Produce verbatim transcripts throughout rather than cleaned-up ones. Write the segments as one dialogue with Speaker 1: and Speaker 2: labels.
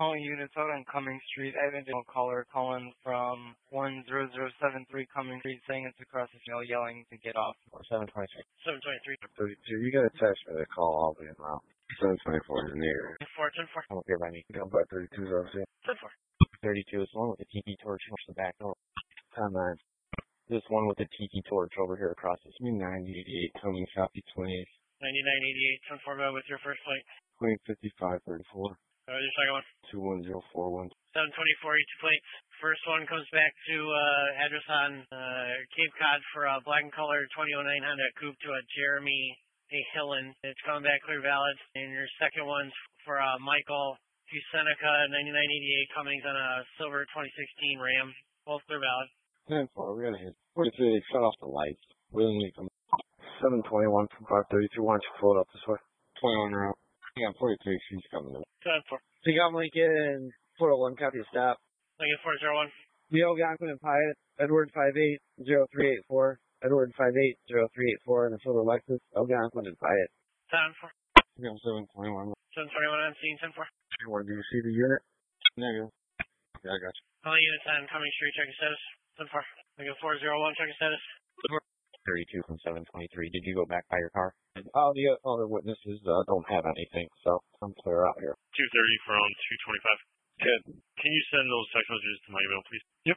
Speaker 1: calling units out on Cumming Street. I have an additional caller calling from one zero zero seven three Cumming Street saying it's across the field yelling to get off.
Speaker 2: seven twenty-three.
Speaker 3: seven twenty-three.
Speaker 2: thirty-two. You got a text for the call all the way around. seven twenty-four in the area.
Speaker 3: four ten four.
Speaker 2: I'm up here by me. You got by thirty-two, so I'm saying.
Speaker 3: ten four.
Speaker 2: thirty-two is the one with the tiki torch across the back door. ten nine. This one with the tiki torch over here across the street. ninety eighty-eight coming southeast twenty-eight.
Speaker 3: ninety-nine eighty-eight. ten four, go with your first plate.
Speaker 2: twenty fifty-five thirty-four.
Speaker 3: Go with your second one.
Speaker 2: two one zero four one.
Speaker 3: seven twenty-four, each plates. First one comes back to uh, address on uh, Cape Cod for a black and color twenty oh nine Honda Coupe to a Jeremy A. Hillen. It's coming back clear valid. And your second one's for uh, Michael to Seneca ninety-nine eighty-eight Cummings on a silver twenty sixteen Ram. Both clear valid.
Speaker 2: ten four, we got a hit. forty-three, they shut off the lights. Willingly come. seven twenty-one from five thirty-two. Why don't you float up this way? twenty-one route. Yeah, forty-three, she's coming in.
Speaker 3: ten four.
Speaker 4: Pick up Lincoln, four oh one, copy of stop.
Speaker 3: Lincoln four zero one.
Speaker 4: Leo Algonquin and Pyatt, Edward five eight zero three eight four, Edward five eight zero three eight four, and a silver Lexus, Algonquin and Pyatt.
Speaker 3: ten four.
Speaker 2: Yeah, seven twenty-one.
Speaker 3: seven twenty-one on scene, ten four.
Speaker 2: You want to do you see the unit? Negative. Yeah, I got you.
Speaker 3: All units on Cumming Street, check your status. ten four. Lincoln four zero one, check your status.
Speaker 2: thirty-two from seven twenty-three. Did you go back by your car? All the other witnesses uh, don't have anything, so I'm clear out here.
Speaker 5: two thirty from two twenty-five. Good. Can you send those text messages to my email, please? Yep.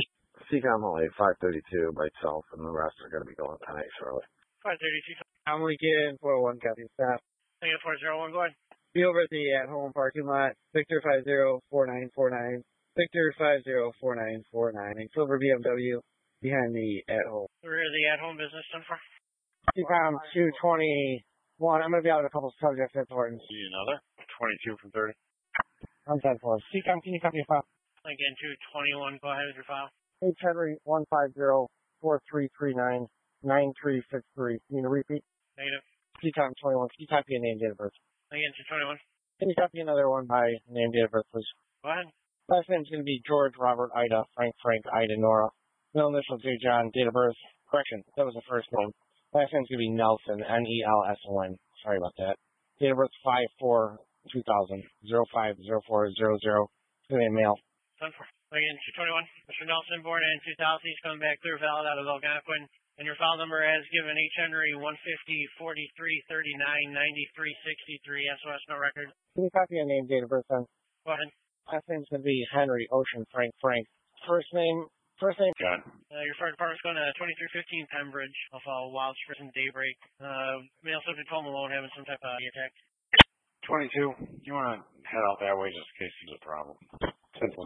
Speaker 2: C COM only five thirty-two by itself, and the rest are going to be going tonight, Charlotte.
Speaker 3: five thirty-two.
Speaker 4: I'm Lincoln, four oh one, copy of stop.
Speaker 3: Lincoln four zero one, go ahead.
Speaker 4: Be over at the at-home parking lot, Victor five zero four nine four nine, Victor five zero four nine four nine, and silver B M W behind the at-home.
Speaker 3: We're the at-home business, ten four.
Speaker 4: C COM two twenty-one, I'm going to be out with a couple of subjects at Thornton's.
Speaker 5: See another? twenty-two from thirty.
Speaker 4: I'm ten four. C COM, can you copy your file?
Speaker 3: Lincoln two twenty-one, go ahead with your file.
Speaker 4: H. Henry one five zero four three three nine nine three six three. You need a repeat?
Speaker 3: Negative.
Speaker 4: C COM twenty-one, can you copy a name, date of birth?
Speaker 3: Lincoln two twenty-one.
Speaker 4: Can you copy another one by name, date of birth, please?
Speaker 3: Go ahead.
Speaker 4: Last name's going to be George, Robert, Ida, Frank, Frank, Ida, Nora. Middle initial J. John, date of birth. Correction, that was the first name. Last name's going to be Nelson, N E L S O N. Sorry about that. Date of birth five four two thousand, zero five zero four zero zero. Two name male.
Speaker 3: ten four. Lincoln two twenty-one. Mister Nelson, born in two thousand. He's coming back clear valid out of Algonquin. And your file number as given, H. Henry one fifty forty-three thirty-nine ninety-three sixty-three. S O S no record.
Speaker 4: Can you copy a name, date of birth, then?
Speaker 3: Go ahead.
Speaker 4: Last name's going to be Henry, Ocean, Frank, Frank. First name, first name.
Speaker 5: Got it.
Speaker 3: Uh, your fire department's going to twenty-three fifteen Pembridge off of Wild Springs and Daybreak. Uh, male subject home alone having some type of attack.
Speaker 5: twenty-two. You want to head out that way just in case there's a problem.
Speaker 2: Simple.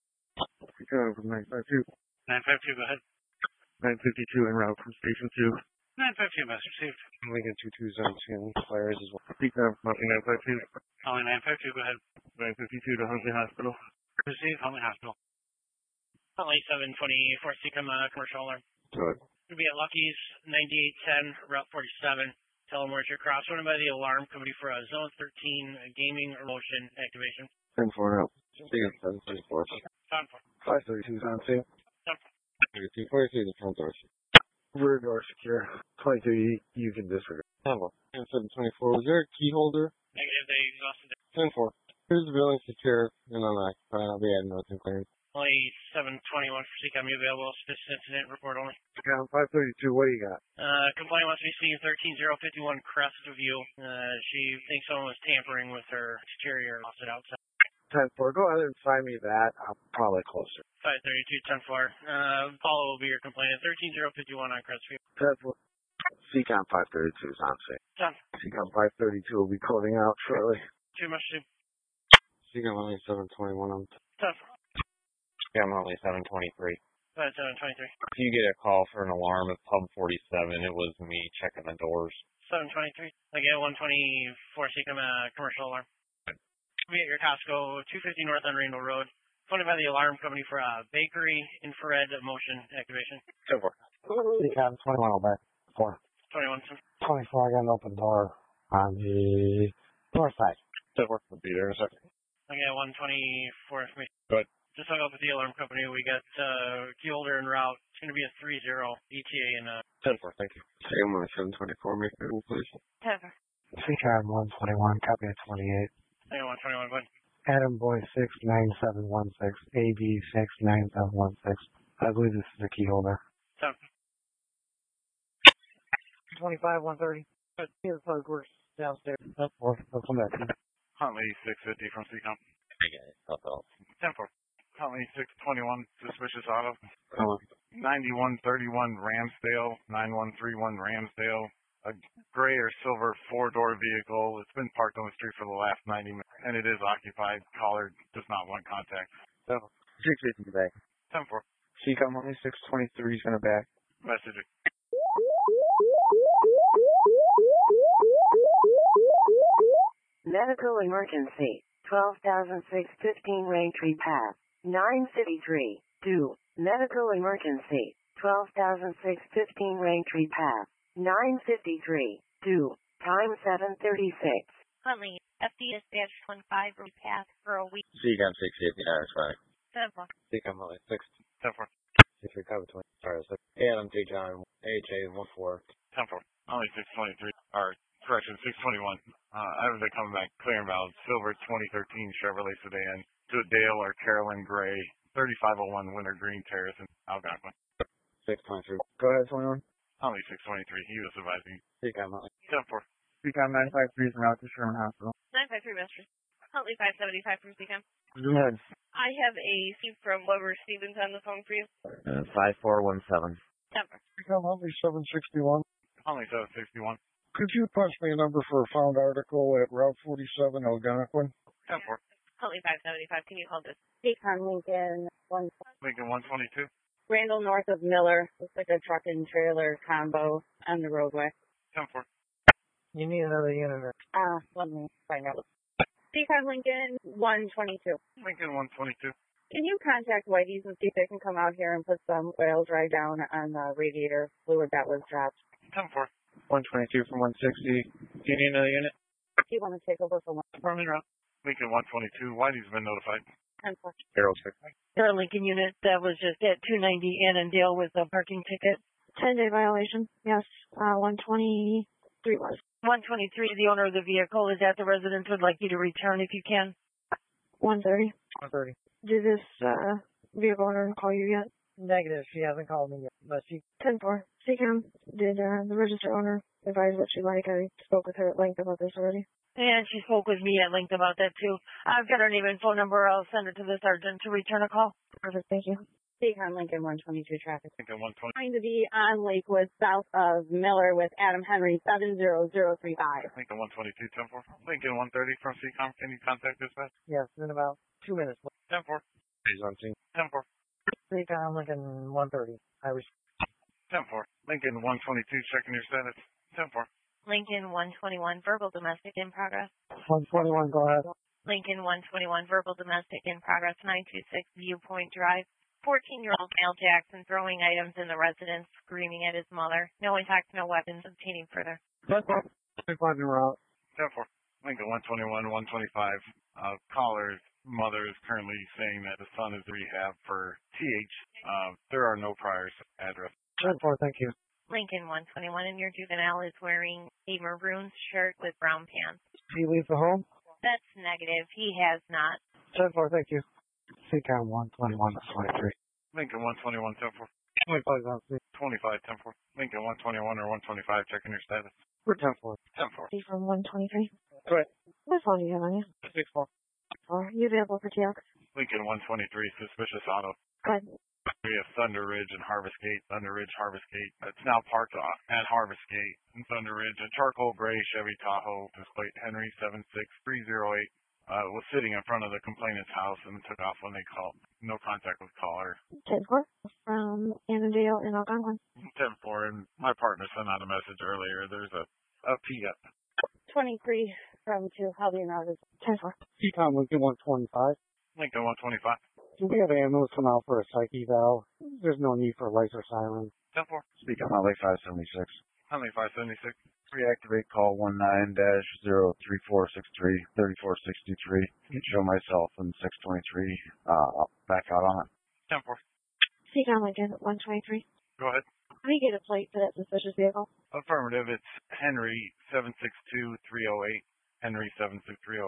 Speaker 2: Return from nine five two.
Speaker 3: nine five two, go ahead.
Speaker 2: nine fifty-two en route from station two.
Speaker 3: nine five two, message received.
Speaker 2: Lincoln two two zone two. Flyers as well. C COM, Mountain nine five two.
Speaker 3: Calling nine five two, go ahead.
Speaker 2: nine fifty-two to Huntley Hospital.
Speaker 3: Receive, Huntley Hospital. Huntley seven twenty-four, C COM uh, commercial alarm.
Speaker 2: Good.
Speaker 3: Could be at Lucky's ninety-eight ten, Route forty-seven. Tell them where you're cross. Running by the alarm company for a Zone thirteen gaming or motion activation.
Speaker 2: ten four out. C COM seven thirty-four.
Speaker 3: ten four.
Speaker 2: five thirty-two is on scene.
Speaker 3: ten four.
Speaker 2: thirty-two, forty-three, the front door. Rear door secure. twenty-two, you, you can disregard. ten four. seven twenty-four, was there a key holder?
Speaker 3: Negative, they exhausted it.
Speaker 2: ten four. Here's the building secure and unoccupied. I'll be adding notes and clearance.
Speaker 3: Only seven twenty-one for C COM, you available. Suspicious incident report only.
Speaker 2: C COM five thirty-two, what do you got?
Speaker 3: Uh, complaint wants to be seen thirteen zero fifty-one Crestview View. Uh, she thinks someone was tampering with her exterior faucet outside.
Speaker 2: ten four, go ahead and find me that. I'm probably closer.
Speaker 3: five thirty-two, ten four. Uh, Paulo will be your complainant. thirteen zero fifty-one on Crestview.
Speaker 2: ten four. C COM five thirty-two is on scene.
Speaker 3: ten.
Speaker 2: C COM five thirty-two will be coding out shortly.
Speaker 3: Too much to
Speaker 2: C COM only seven twenty-one on.
Speaker 3: ten four.
Speaker 2: C COM only seven twenty-three.
Speaker 3: five seven twenty-three.
Speaker 2: If you get a call for an alarm at Pub forty-seven, it was me checking the doors.
Speaker 3: seven twenty-three. Again, one twenty-four C COM uh, commercial alarm. Be at your Costco, two fifty North on Rainbow Road. Funded by the alarm company for a uh, bakery infrared motion activation.
Speaker 2: ten four.
Speaker 4: C COM twenty-one, back. four.
Speaker 3: twenty-one.
Speaker 4: twenty-four, I got an open door on the north side.
Speaker 2: ten four. I'll be there in a second.
Speaker 3: Again, one twenty-four information.
Speaker 2: Good.
Speaker 3: Just hung up with the alarm company. We got uh, key holder en route. It's going to be a three zero E T A and uh.
Speaker 2: ten four, thank you. C COM seven twenty-four, make it please.
Speaker 3: ten four.
Speaker 4: C COM one twenty-one, copy at twenty-eight.
Speaker 3: Again, one twenty-one, go ahead.
Speaker 4: Adam Boy six nine seven one six, A B six nine seven one six. I believe this is a key holder.
Speaker 5: ten.
Speaker 4: twenty-five, one thirty. Here, plug works downstairs. ten four. I'll come back to you.
Speaker 5: Huntley six fifty from C COM.
Speaker 2: I got it. I'll tell.
Speaker 5: ten four. Huntley six twenty-one, suspicious auto.
Speaker 2: Come on.
Speaker 5: ninety-one thirty-one Ramsdale, nine one three one Ramsdale. A gray or silver four-door vehicle. It's been parked on the street for the last ninety minutes, and it is occupied. Caller does not want contact.
Speaker 2: So, six fifty back.
Speaker 5: ten four.
Speaker 2: C COM only six twenty-three is going to back.
Speaker 5: Message.
Speaker 6: Medical emergency. twelve thousand six hundred fifteen Raintree Path. nine fifty-three. Do. Medical emergency. twelve thousand six hundred fifteen Raintree Path. nine fifty-three. Do. Time seven thirty-six.
Speaker 7: Huntley, F D dispatch one five path for a week.
Speaker 2: C COM six fifty, that's fine.
Speaker 7: Simple.
Speaker 2: C COM only six.
Speaker 5: ten four.
Speaker 2: six three cover twenty. Sorry, six. Adam J. John, A H A one four.
Speaker 5: ten four. Only six twenty-three. Or, correction, six twenty-one. Uh, everything coming back clear and valid. Silver twenty thirteen Chevrolet sedan. To a Dale or Carolyn Gray. thirty-five oh one Winter Green Terrace in Algonquin.
Speaker 2: six twenty-three. Go ahead, twenty-one.
Speaker 5: Only six twenty-three. He was advising.
Speaker 2: C COM only.
Speaker 5: ten four.
Speaker 4: C COM nine five three is out to Sherman Hospital.
Speaker 7: nine five three Masters. Huntley five seventy-five from C COM.
Speaker 4: Go ahead.
Speaker 7: I have a Steve from Weber Stevens on the phone for you.
Speaker 2: Uh, five four one seven.
Speaker 7: Simple.
Speaker 4: C COM only seven sixty-one.
Speaker 5: Only seven sixty-one.
Speaker 4: Could you punch me a number for a found article at Route forty-seven, Algonquin?
Speaker 5: ten four.
Speaker 7: Huntley five seventy-five. Can you hold this?
Speaker 8: C COM Lincoln, one
Speaker 5: Lincoln one twenty-two.
Speaker 8: Randall north of Miller. Looks like a truck and trailer combo on the roadway.
Speaker 5: ten four.
Speaker 4: You need another unit.
Speaker 8: Uh, let me find out. C COM Lincoln, one twenty-two.
Speaker 5: Lincoln one twenty-two.
Speaker 8: Can you contact Whitey's and see if they can come out here and put some oil dry down on the radiator fluid that was dropped?
Speaker 5: ten four.
Speaker 2: one twenty-two from one sixty. Do you need another unit?
Speaker 8: Do you want to take over for one?
Speaker 5: Department route. Lincoln one twenty-two. Whitey's been notified.
Speaker 8: ten four.
Speaker 2: Harold six.
Speaker 9: Our Lincoln unit that was just at two ninety Annandale with a parking ticket.
Speaker 8: ten day violation. Yes. Uh, one twenty-three was.
Speaker 9: one twenty-three, the owner of the vehicle is at the residence, would like you to return if you can.
Speaker 8: one thirty.
Speaker 4: one thirty.
Speaker 8: Did this, uh, vehicle owner call you yet?
Speaker 9: Negative, she hasn't called me yet, but she...
Speaker 8: ten four. C COM, did, uh, the register owner advise what she'd like? I spoke with her at length about this already.
Speaker 9: And she spoke with me at length about that too. I've got her name and phone number. I'll send it to the sergeant to return a call.
Speaker 8: Perfect, thank you. C COM Lincoln one twenty-two traffic.
Speaker 5: Lincoln one twenty.
Speaker 8: Trying to be on Lakewood south of Miller with Adam Henry seven zero zero three five.
Speaker 5: Lincoln one twenty-two. ten four. Lincoln one thirty from C COM. Can you contact dispatch?
Speaker 9: Yes, in about two minutes.
Speaker 5: ten four.
Speaker 2: He's on scene.
Speaker 5: ten four.
Speaker 9: C COM Lincoln one thirty. I was...
Speaker 5: ten four. Lincoln one twenty-two. Checking your status. ten four.
Speaker 7: Lincoln one twenty-one, verbal domestic in progress.
Speaker 4: one twenty-one, go ahead.
Speaker 7: Lincoln one twenty-one, verbal domestic in progress, nine two six Viewpoint Drive. fourteen-year-old male Jackson throwing items in the residence, screaming at his mother. No impact, no weapons, obtaining further.
Speaker 4: twenty-five in route.
Speaker 5: ten four. Lincoln one twenty-one, one twenty-five. Uh, caller's mother is currently saying that the son is rehab for T H. Uh, there are no priors. Address.
Speaker 4: ten four, thank you.
Speaker 7: Lincoln one twenty-one, and your juvenile is wearing a maroon shirt with brown pants.
Speaker 4: Did he leave the home?
Speaker 7: That's negative. He has not.
Speaker 4: ten four, thank you. C COM one twenty-one, twenty-three.
Speaker 5: Lincoln one twenty-one, ten four.
Speaker 4: twenty-five, on scene.
Speaker 5: twenty-five, ten four. Lincoln one twenty-one or one twenty-five, checking your status.
Speaker 4: We're ten four.
Speaker 5: ten four.
Speaker 8: C from one twenty-three.
Speaker 4: Go ahead.
Speaker 8: What phone do you have on you?
Speaker 4: six four.
Speaker 8: Are you available for T X?
Speaker 5: Lincoln one twenty-three, suspicious auto.
Speaker 8: Go ahead.
Speaker 5: We have Thunder Ridge and Harvest Gate. Thunder Ridge, Harvest Gate. It's now parked at Harvest Gate in Thunder Ridge. A charcoal gray Chevy Tahoe, displate Henry seven six three zero eight, uh, was sitting in front of the complainant's house and took off when they called. No contact with caller.
Speaker 8: ten four from Annandale in Algonquin.
Speaker 5: ten four, and my partner sent out a message earlier. There's a, a P up.
Speaker 8: twenty-three from to Halby and Rogers. ten four.
Speaker 4: C COM Lincoln one twenty-five.
Speaker 5: Lincoln one twenty-five.
Speaker 4: We have ambulance come out for a psych eval. There's no need for lights or sirens.
Speaker 5: ten four.
Speaker 2: Speak on Highway five seventy-six.
Speaker 5: Highway five seventy-six.
Speaker 2: Reactivate call one nine dash zero three four six three thirty four sixty three. Show myself in six twenty-three. Uh, back out on it.
Speaker 5: ten four.
Speaker 8: C COM Lincoln one twenty-three.
Speaker 5: Go ahead.
Speaker 8: How do you get a plate for that suspicious vehicle?
Speaker 5: Affirmative. It's Henry seven six two three zero eight. Henry seven six three zero eight.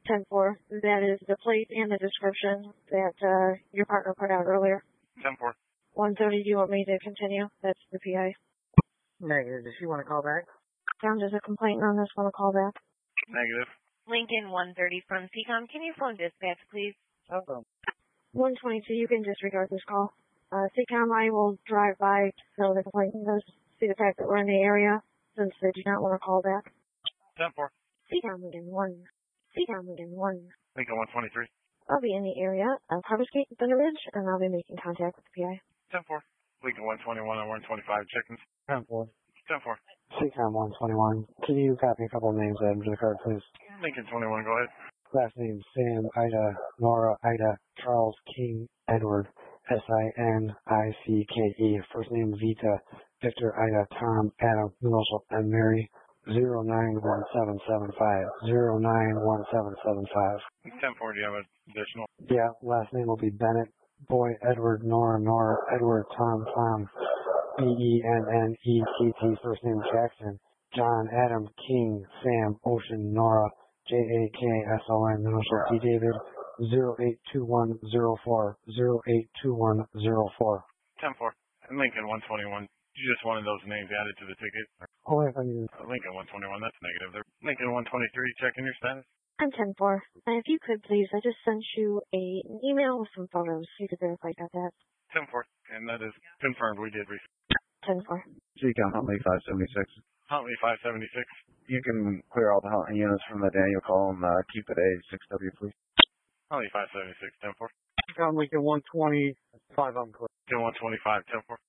Speaker 8: ten four. That is the plate and the description that uh, your partner put out earlier.
Speaker 5: ten four.
Speaker 8: one thirty, do you want me to continue? That's the P I.
Speaker 4: Negative. Does she want to call back?
Speaker 8: Down there's a complaint on this. Want to call back?
Speaker 5: Negative.
Speaker 7: Lincoln one thirty from C COM. Can you phone dispatch, please?
Speaker 4: Okay.
Speaker 8: one twenty-two, you can disregard this call. Uh, C COM, I will drive by so the complaint does see the fact that we're in the area since they do not want to call back.
Speaker 5: ten four.
Speaker 8: C COM again, one. C COM again, one.
Speaker 5: Lincoln one twenty-three.
Speaker 8: I'll be in the area of Harvest Gate and Thunder Ridge, and I'll be making contact with the P I.
Speaker 5: ten four. Lincoln one twenty-one and one twenty-five chickens.
Speaker 4: ten four.
Speaker 5: ten four.
Speaker 2: C COM one twenty-one. Can you copy a couple of names added to the card, please?
Speaker 5: Lincoln twenty-one, go ahead.
Speaker 2: Last name Sam, Ida, Nora, Ida, Charles, King, Edward, S I N I C K E. First name Vita, Victor, Ida, Tom, Adam, Middle, and Mary. Zero nine one seven seven five. Zero nine one seven seven five.
Speaker 5: ten four, do you have an additional?
Speaker 2: Yeah, last name will be Bennett, Boy, Edward, Nora, Nora, Edward, Tom, Tom, B E N N E T T. First name Jackson, John, Adam, King, Sam, Ocean, Nora, J A K S O N, initial D David, zero eight two one zero four, zero eight two one zero four.
Speaker 5: ten four. And Lincoln one twenty-one. You just wanted those names added to the ticket?
Speaker 2: Oh, if I need
Speaker 5: Uh, Lincoln one twenty-one, that's negative. There. Lincoln one twenty-three, checking your status.
Speaker 8: I'm ten four. And if you could please, I just sent you a, an email with some photos. You could verify I got that.
Speaker 5: ten four. And that is confirmed. We did receive.
Speaker 8: ten four.
Speaker 2: C COM Huntley five seventy-six.
Speaker 5: Huntley five seventy-six.
Speaker 2: You can clear all the Huntley units from the Daniel call and uh, keep it A six W, please.
Speaker 5: Huntley five seventy-six, ten four.
Speaker 4: C COM Lincoln one twenty, five on clear.
Speaker 5: Lincoln one twenty-five, ten four.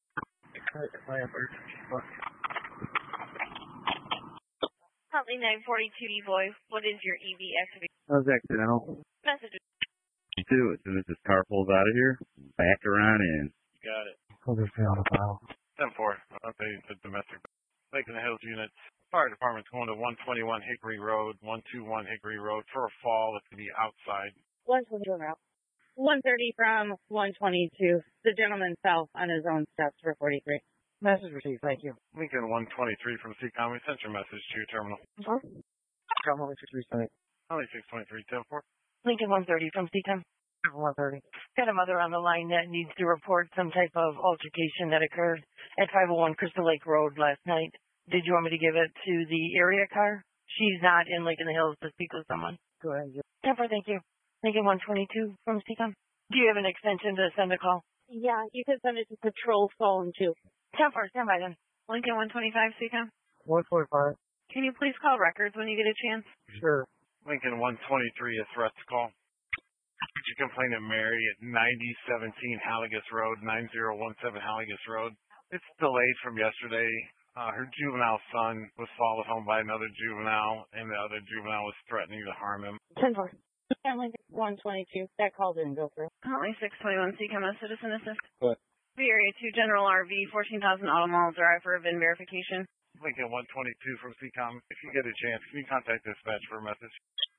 Speaker 7: Huntley nine forty-two E-Boy, what is your E V activation?
Speaker 10: That was accidental.
Speaker 7: Message.
Speaker 10: You do, as soon as this car pulls out of here, back around in.
Speaker 5: Got it.
Speaker 2: Hold this down the file.
Speaker 5: ten four. Update the domestic. Lake in the Hills units. Fire department's going to one twenty-one Hickory Road, one twenty-one Hickory Road for a fall. It's going to be outside.
Speaker 8: one twenty-two route. one thirty from one twenty-two. The gentleman fell on his own steps for forty-three.
Speaker 4: Message received. Thank you.
Speaker 5: Lincoln one twenty-three from C COM. We sent your message to your terminal.
Speaker 8: Huh?
Speaker 4: COM Huntley six three.
Speaker 5: Huntley six twenty-three, ten four.
Speaker 9: Lincoln one thirty from C COM.
Speaker 4: one thirty.
Speaker 9: Got a mother on the line that needs to report some type of altercation that occurred at five oh one Crystal Lake Road last night. Did you want me to give it to the area car? She's not in Lake in the Hills to speak with someone.
Speaker 4: Go ahead.
Speaker 9: ten four, thank you. Lincoln one twenty-two from C COM. Do you have an extension to send a call?
Speaker 8: Yeah, you can send it to patrol phone too.
Speaker 9: ten four, stand by then.
Speaker 7: Lincoln one twenty-five, C COM.
Speaker 4: one forty-five.
Speaker 7: Can you please call records when you get a chance?
Speaker 4: Sure.
Speaker 5: Lincoln one twenty-three, a threat to call. Could you complain to Mary at ninety seventeen Halligus Road, nine zero one seven Halligus Road? It's delayed from yesterday. Uh, her juvenile son was followed home by another juvenile, and the other juvenile was threatening to harm him.
Speaker 8: ten four. Yeah, Lincoln one twenty-two. That call didn't go through.
Speaker 7: Huntley six twenty-one, C COM, a citizen assist.
Speaker 2: What?
Speaker 7: The Area two General R V, fourteen thousand Auto Mall Drive for a V I N verification.
Speaker 5: Lincoln one twenty-two from C COM. If you get a chance, can you contact dispatch for a message?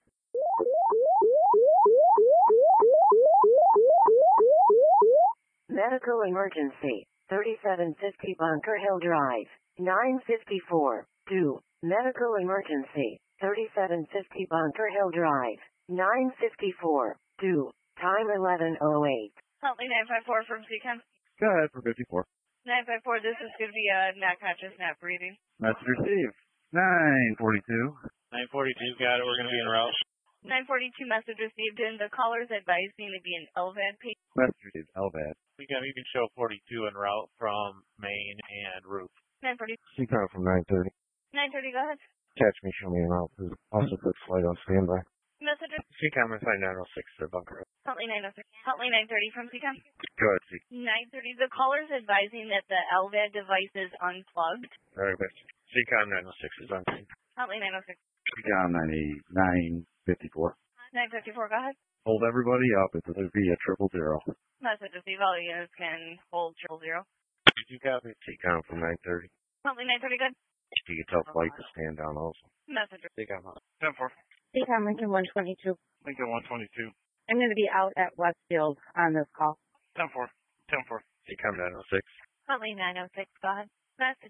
Speaker 6: Medical emergency, thirty-seven fifty Bunker Hill Drive, nine fifty-four, two. Medical emergency, thirty-seven fifty Bunker Hill Drive, nine fifty-four, two. Time eleven oh eight.
Speaker 7: Huntley nine five four from C COM.
Speaker 10: Go ahead for fifty-four.
Speaker 7: nine five four, this is going to be a not conscious, not breathing.
Speaker 10: Message received. nine forty-two.
Speaker 5: nine forty-two, got it. We're going to be en route.
Speaker 7: nine forty-two message received, and the caller's advising to be an L V A D patient.
Speaker 10: Message received. L V A D.
Speaker 5: You can, you can show forty-two en route from Maine and Ruth.
Speaker 7: nine forty.
Speaker 2: C COM from nine thirty.
Speaker 7: nine thirty, go ahead.
Speaker 2: Catch me, show me an out, please. Also, good flight on standby.
Speaker 7: Message.
Speaker 2: C COM assigned nine oh six to Bunker Hill.
Speaker 7: Huntley nine oh six. Huntley nine thirty from C COM.
Speaker 2: Go ahead, C.
Speaker 7: nine thirty. The caller's advising that the L V A D device is unplugged.
Speaker 2: Very good. C COM nine oh six is on.
Speaker 7: Huntley nine oh six.
Speaker 10: C COM ninety-nine fifty-four.
Speaker 7: nine fifty-four, go ahead.
Speaker 10: Hold everybody up. It's going to be a triple zero.
Speaker 7: Message received. All units can hold triple zero.
Speaker 2: Did you copy? C COM from nine thirty.
Speaker 7: Huntley nine thirty, good.
Speaker 2: You can tell flight to stand down also.
Speaker 7: Message.
Speaker 2: C COM.
Speaker 5: ten four.
Speaker 8: C COM Lincoln one twenty-two.
Speaker 5: Lincoln one twenty-two.
Speaker 8: I'm going to be out at Westfield on this call.
Speaker 5: ten four. ten four.
Speaker 2: C COM nine oh six.
Speaker 7: Huntley nine oh six, go ahead. Message.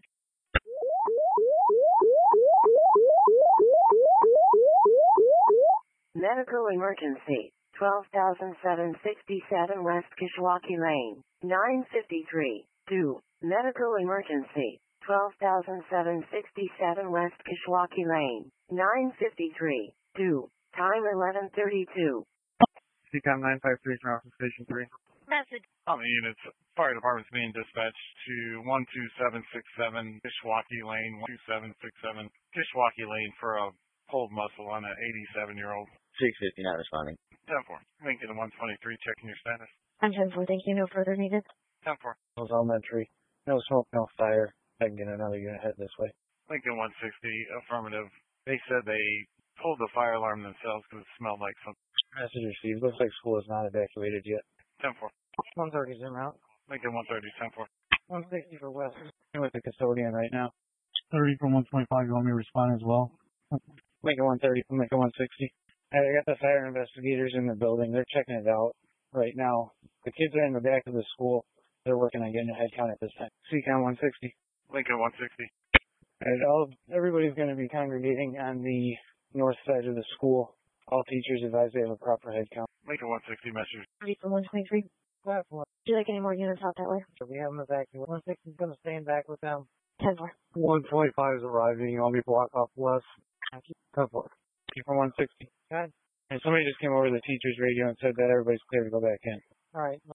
Speaker 6: medical emergency. twelve thousand seven hundred sixty-seven West Kishwaukee Lane. nine fifty-three. two. Medical emergency. twelve thousand seven hundred sixty-seven West Kishwaukee Lane. nine fifty-three. two. Time eleven thirty-two.
Speaker 11: C COM nine five three from Station three.
Speaker 7: Message.
Speaker 5: On the units, fire department's being dispatched to one two seven six seven Kishwaukee Lane, one two seven six seven Kishwaukee Lane for a pulled muscle on an eighty-seven-year-old.
Speaker 4: six fifty not responding.
Speaker 5: ten four. Lincoln one twenty-three, checking your status.
Speaker 8: I'm ten four, thank you. No further needed.
Speaker 5: ten four.
Speaker 11: Hills Elementary. No smoke, no fire. I can get another unit head this way.
Speaker 5: Lincoln one sixty, affirmative. They said they pulled the fire alarm themselves because it smelled like something.
Speaker 11: Message received. Looks like school is not evacuated yet.
Speaker 5: ten four.
Speaker 11: one thirty zoom out.
Speaker 5: Lincoln one thirty, ten four.
Speaker 11: one sixty for West. I'm with the custodian right now. thirty from one twenty-five. You want me to respond as well? Lincoln one thirty from Lincoln one sixty. I got the fire investigators in the building. They're checking it out right now. The kids are in the back of the school. They're working on getting a head count at this time. C COM one sixty.
Speaker 5: Lincoln one sixty.
Speaker 11: And all, everybody's going to be congregating on the north side of the school. All teachers advise they have a proper head count.
Speaker 5: Lincoln one sixty, message.
Speaker 8: thirty from one twenty-three.
Speaker 11: Platform.
Speaker 8: Would you like any more units out that way?
Speaker 11: So we have them evacuated. one sixty is going to stand back with them.
Speaker 8: ten four.
Speaker 11: one twenty-five is arriving. You want me to block off west? ten four. From one sixty. Got it. And somebody just came over to the teacher's radio and said that everybody's clear to go back in.
Speaker 8: All right.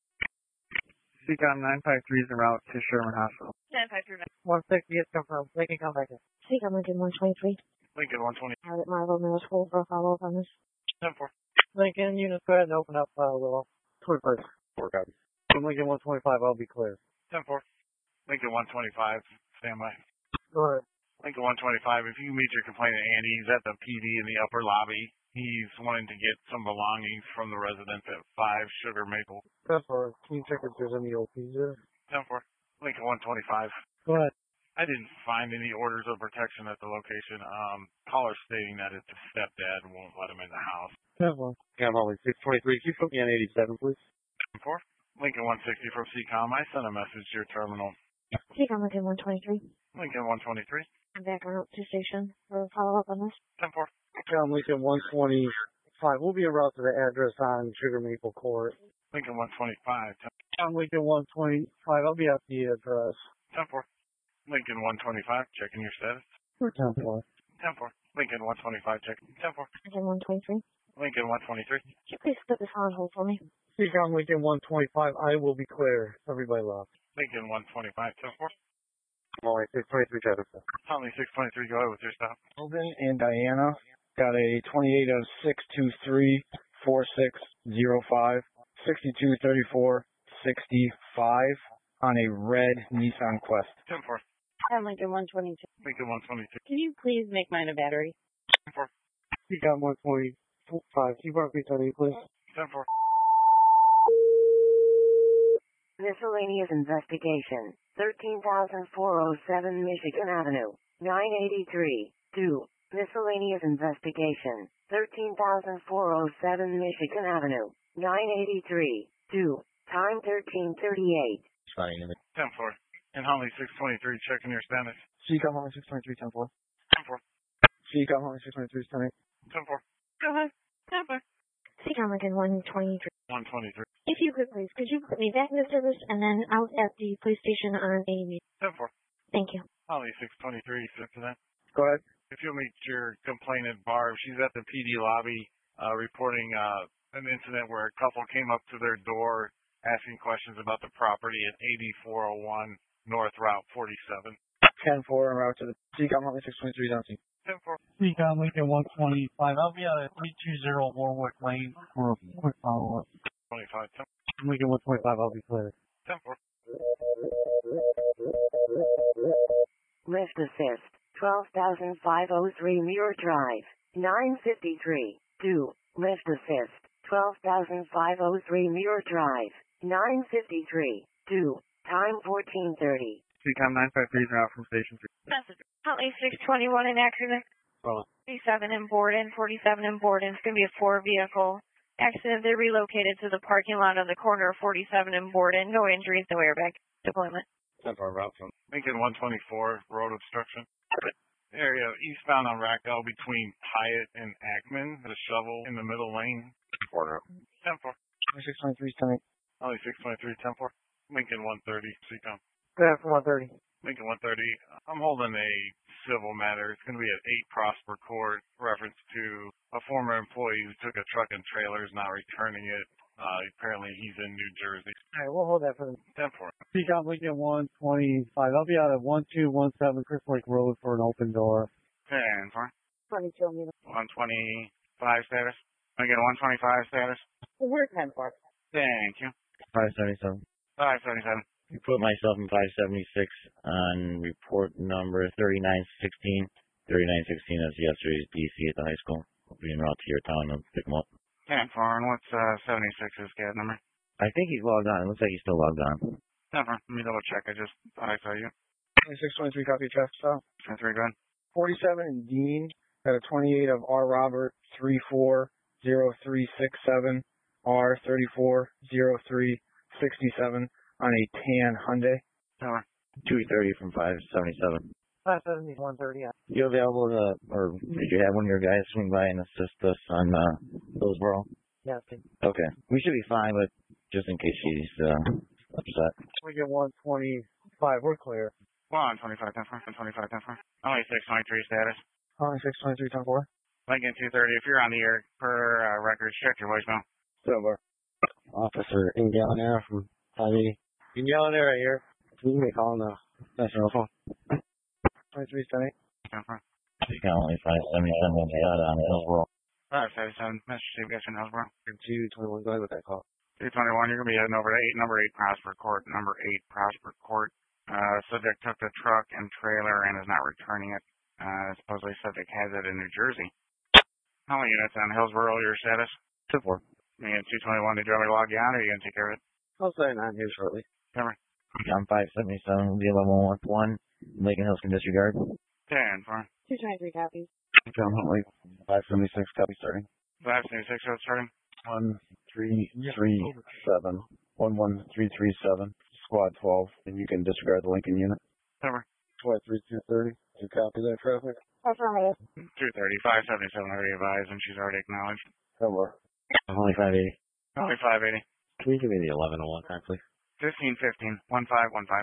Speaker 11: C COM nine five three is en route to Sherman Hospital.
Speaker 7: nine five three.
Speaker 11: one sixty is confirmed. They can come back in.
Speaker 8: C COM Lincoln one twenty-three.
Speaker 5: Lincoln one twenty.
Speaker 8: Pilot Marlowe Middle School for a follow-up on this.
Speaker 5: ten four.
Speaker 11: Lincoln, units, go ahead and open up, uh, Willow. twenty-five. Four copies. From Lincoln one twenty-five, I'll be clear.
Speaker 5: ten four. Lincoln one twenty-five, stand by.
Speaker 11: Go ahead.
Speaker 5: Lincoln one twenty-five, if you meet your complainant, Andy, he's at the P D in the upper lobby. He's wanting to get some belongings from the residents at five Sugar Maple.
Speaker 11: ten four. Can you check if there's any O Ps there?
Speaker 5: ten four. Lincoln one twenty-five.
Speaker 11: Go ahead.
Speaker 5: I didn't find any orders of protection at the location. Um, caller stating that it's a stepdad and won't let him in the house.
Speaker 11: ten four. Yeah, I'm only six twenty-three. Can you put me on eighty-seven, please?
Speaker 5: ten four. Lincoln one sixty from C COM. I sent a message to your terminal.
Speaker 8: C COM Lincoln one twenty-three.
Speaker 5: Lincoln one twenty-three.
Speaker 8: I'm back on route to station for a follow-up on this.
Speaker 5: ten four.
Speaker 11: COM Lincoln one twenty-five. We'll be en route to the address on Sugar Maple Court.
Speaker 5: Lincoln one twenty-five.
Speaker 11: COM Lincoln one twenty-five. I'll be at the address.
Speaker 5: ten four. Lincoln one twenty-five, checking your status.
Speaker 11: ten four.
Speaker 5: ten four. Lincoln one twenty-five, checking. ten four.
Speaker 8: Lincoln one twenty-three.
Speaker 5: Lincoln one twenty-three.
Speaker 8: Could you please put this on hold for me?
Speaker 11: C COM Lincoln one twenty-five. I will be clear. Everybody left.
Speaker 5: Lincoln one twenty-five, ten four.
Speaker 11: Only six twenty-three, Jefferson.
Speaker 5: Tommy six twenty-three, go ahead with your stop.
Speaker 11: Melvin and Diana got a twenty-eight of six two three four six zero five, sixty-two thirty-four sixty-five on a red Nissan Quest.
Speaker 5: ten four.
Speaker 9: I'm Lincoln one twenty-two.
Speaker 5: Lincoln one twenty-two.
Speaker 9: Can you please make mine a battery?
Speaker 5: ten four.
Speaker 11: C COM one twenty-five. Can you mark me thirty, please?
Speaker 5: ten four.
Speaker 6: Miscellaneous investigation. thirteen thousand four hundred seven Michigan Avenue. nine eighty-three. two. Miscellaneous investigation. thirteen thousand four hundred seven Michigan Avenue. nine eighty-three. two. Time thirteen thirty-eight.
Speaker 5: ten four. And Holly six twenty-three, checking your status.
Speaker 11: C COM Holly six twenty-three, ten four.
Speaker 5: ten four.
Speaker 11: C COM Holly six twenty-three, ten eight.
Speaker 5: ten four.
Speaker 7: Go ahead. ten four.
Speaker 8: C COM Lincoln one twenty-three.
Speaker 5: one twenty-three.
Speaker 8: If you could please, could you put me back into service and then out at the police station on a meeting?
Speaker 5: ten four.
Speaker 8: Thank you.
Speaker 5: Holly six twenty-three, six to that.
Speaker 11: Go ahead.
Speaker 5: If you'll meet your complainant, Barb, she's at the P D lobby uh, reporting uh, an incident where a couple came up to their door asking questions about the property at eighty-four oh one North Route forty-seven.
Speaker 11: ten four en route to the C COM Holly six twenty-three, down to
Speaker 5: ten four.
Speaker 11: C COM Lincoln one twenty-five. I'll be out at three two zero Warwick Lane for a quick follow-up.
Speaker 5: twenty-five. ten
Speaker 11: Lincoln one twenty-five, I'll be clear.
Speaker 5: ten four.
Speaker 6: Lift assist. twelve thousand five hundred three Muir Drive. nine fifty-three. two. Lift assist. twelve thousand five hundred three Muir Drive. nine fifty-three. two. Time fourteen thirty.
Speaker 11: C COM nine five three is out from Station three.
Speaker 7: Message. Huntley six twenty-one in accident.
Speaker 11: Oh.
Speaker 7: forty-seven in Borden, forty-seven in Borden. It's going to be a four vehicle accident. They relocated to the parking lot on the corner of forty-seven in Borden. No injuries, no airbag deployment.
Speaker 5: ten four route from Lincoln one twenty-four, road obstruction. area eastbound on Rackdale between Hyatt and Ackman. The shovel in the middle lane.
Speaker 4: Quarter.
Speaker 5: ten four.
Speaker 11: six twenty-three, ten
Speaker 5: Only six twenty-three, ten four. Lincoln one thirty. C-Com.
Speaker 11: Go ahead for one thirty.
Speaker 5: Lincoln one thirty. I'm holding a civil matter. It's going to be at eight Prosper Court, reference to a former employee who took a truck and trailer, is not returning it. Uh, apparently he's in New Jersey.
Speaker 11: All right, we'll hold that for the
Speaker 5: ten four.
Speaker 11: Peacock Lincoln one twenty-five. I'll be out at one two one seven Crystal Lake Road for an open door.
Speaker 5: ten four.
Speaker 8: twenty-two meters.
Speaker 5: one twenty-five status. Lincoln one twenty-five status.
Speaker 8: We're ten four.
Speaker 5: Thank you.
Speaker 10: five seventy-seven.
Speaker 5: five seventy-seven.
Speaker 10: You put myself in five seventy-six on report number thirty-nine sixteen. thirty-nine sixteen is yesterday's D C at the high school. We'll be en route to your town and pick them up.
Speaker 5: ten four. And what's uh, seventy-six's C A D number?
Speaker 10: I think he's logged on. It looks like he's still logged on.
Speaker 5: ten four. Let me double check. I just thought I saw you.
Speaker 11: twenty-six twenty-three, copy traffic stop.
Speaker 5: twenty-three, go ahead.
Speaker 11: forty-seven in Dean, got a twenty-eight of R. Robert, three four zero three six seven, R thirty-four zero three sixty-seven on a tan Hyundai.
Speaker 5: Tower.
Speaker 10: two thirty from five seventy-seven.
Speaker 11: five seventy, one thirty, yeah.
Speaker 10: You available to, or did you have one of your guys swing by and assist us on uh, Hillsborough?
Speaker 11: Yeah,
Speaker 10: Okay. We should be fine, but just in case she's uh, upset.
Speaker 11: we get one twenty-five, we're clear.
Speaker 5: one twenty-five, ten four. one twenty-five, ten four. Only six twenty-three status.
Speaker 11: Only six twenty-three, ten four.
Speaker 5: Lincoln two thirty. If you're on the air per uh, records, check your voicemail.
Speaker 11: Silver.
Speaker 2: Officer Ingallinair from five eighty.
Speaker 11: Ingallinair right here.
Speaker 2: You can call on the national phone.
Speaker 11: twenty-three seventy.
Speaker 5: ten four.
Speaker 10: She's got only five seventy-seven when they got on Hillsborough.
Speaker 5: five seventy-seven. Mister Steve Gibson, Hillsborough.
Speaker 2: two twenty-one, go ahead with that call.
Speaker 5: two twenty-one, you're going to be heading over to eight, number eight Prosper Court. Number eight Prosper Court. Uh, subject took the truck and trailer and is not returning it. Uh, supposedly subject has it in New Jersey. How many units on Hillsborough, your status?
Speaker 10: two four.
Speaker 5: You got two twenty-one, did you want me to log you on, or are you going to take care of it?
Speaker 2: I'll sign on here shortly.
Speaker 5: Cover.
Speaker 10: I'm five seventy-seven, the eleven one one. Lincoln Hills can disregard.
Speaker 5: ten four.
Speaker 8: two twenty-three copies.
Speaker 10: John Huntley, five seventy-six, copy starting.
Speaker 5: five seventy-six, what's starting?
Speaker 10: one three three seven. one one three three seven. Squad twelve, and you can disregard the Lincoln unit.
Speaker 5: Cover.
Speaker 2: twenty-three two thirty. You copy that traffic?
Speaker 8: Affirmative.
Speaker 5: two thirty, five seventy-seven, already advised, and she's already acknowledged.
Speaker 2: Somewhere.
Speaker 10: Only five eighty.
Speaker 5: Only five eighty.
Speaker 10: Can you give me the eleven oh one time, please?
Speaker 5: fifteen fifteen, one five one five.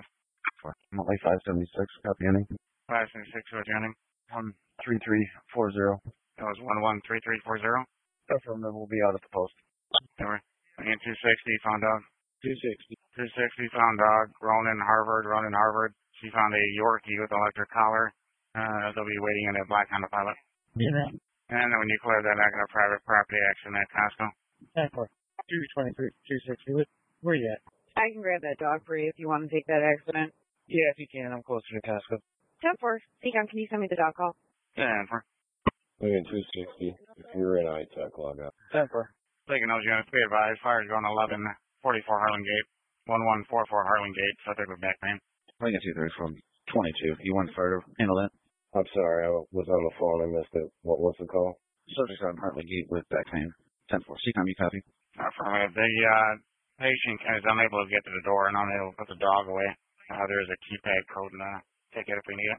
Speaker 10: Only five seventy-six, copy ending.
Speaker 5: five seventy-six, what's your name?
Speaker 10: one three three four zero.
Speaker 5: That was one one three three four zero.
Speaker 10: Affirmative will be out at the post.
Speaker 5: Cover. And two sixty, found dog.
Speaker 2: two sixty.
Speaker 5: two sixty, found dog. Ronan Harvard, Ronan Harvard. She found a Yorkie with electric collar. Uh, they'll be waiting in a black Honda Pilot.
Speaker 10: Yeah.
Speaker 5: And then when you clear that, I'm going to private property action at Costco.
Speaker 11: ten four. two twenty-three, two sixty. Where you at?
Speaker 12: I can grab that dog for you if you want to take that accident.
Speaker 11: Yeah, if you can. I'm closer to Costco.
Speaker 8: ten four. Seacom, can you send me the dog call?
Speaker 5: ten four.
Speaker 2: Lincoln two sixty. If you're in I TEC, log out.
Speaker 11: ten four.
Speaker 5: Taking those units, be advised. Fire is going eleven forty-four Harlan Gate. one one four four Harlan Gate, subject with back pain.
Speaker 10: Lincoln two thirty from twenty-two. You want fire to handle that?
Speaker 2: I'm sorry, I was on the phone. I missed it. What was the call?
Speaker 10: Subject on Hartley Gate with back pain. ten four. C-Com, you copy?
Speaker 5: Affirmative. The uh, patient is unable to get to the door and unable to put the dog away. Uh, there is a keypad code and uh, ticket if we need it.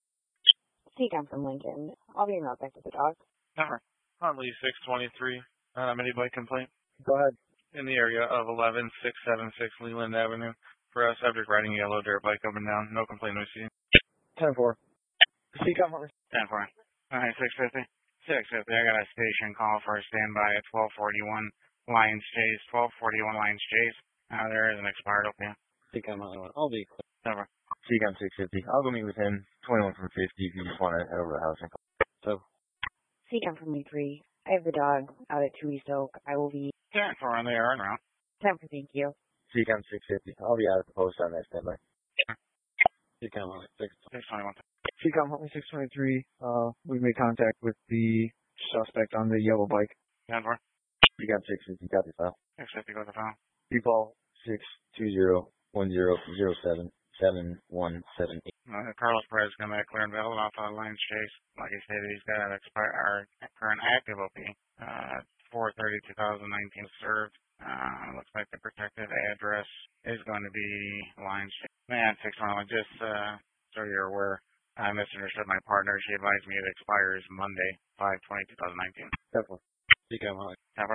Speaker 8: Seacom from Lincoln. I'll be right back to the dog.
Speaker 5: Number. Hartley six twenty-three. Uh, mini bike complaint.
Speaker 11: Go ahead.
Speaker 5: In the area of eleven six seventy-six Leland Avenue. For a subject riding yellow dirt bike up and down. No complaint received.
Speaker 11: ten four. Seacom.
Speaker 5: ten four. Alright, six fifty. six fifty. I got a station call for a standby at twelve forty-one Lions Chase. twelve forty-one Lions Chase. Uh, there is an expired open.
Speaker 2: Seacom, I'll be clear.
Speaker 5: Number.
Speaker 10: C-Com six fifty. I'll go meet with him. twenty-one from fifty if you just want to head over to the house and call. So.
Speaker 8: Seacom from me three. I have the dog out at two East Oak. I will be.
Speaker 5: ten four on the air and around.
Speaker 8: ten four, thank you.
Speaker 10: C-Com six fifty. I'll be out at the post on that standby.
Speaker 2: Seacom, six
Speaker 5: twenty-one.
Speaker 11: Seacom six twenty-three. Uh, we made contact with the suspect on the yellow bike.
Speaker 5: ten four.
Speaker 10: C-Com six fifty. Copy file.
Speaker 5: six fifty, go to the file.
Speaker 10: People six two zero one zero zero seven seven one seven eight.
Speaker 5: Uh, Carlos Perez coming back clear and valid off of Lions Chase. Like I said, he's got an expire, or current active O P. Uh, four thirty two thousand nineteen served. Uh, looks like the protected address is going to be Lions Chase. Man, six one one, just uh, so you're aware, I misunderstood my partner. She advised me it expires Monday, five twenty two thousand nineteen.
Speaker 4: Definitely. Seacom Holly.
Speaker 5: Temper.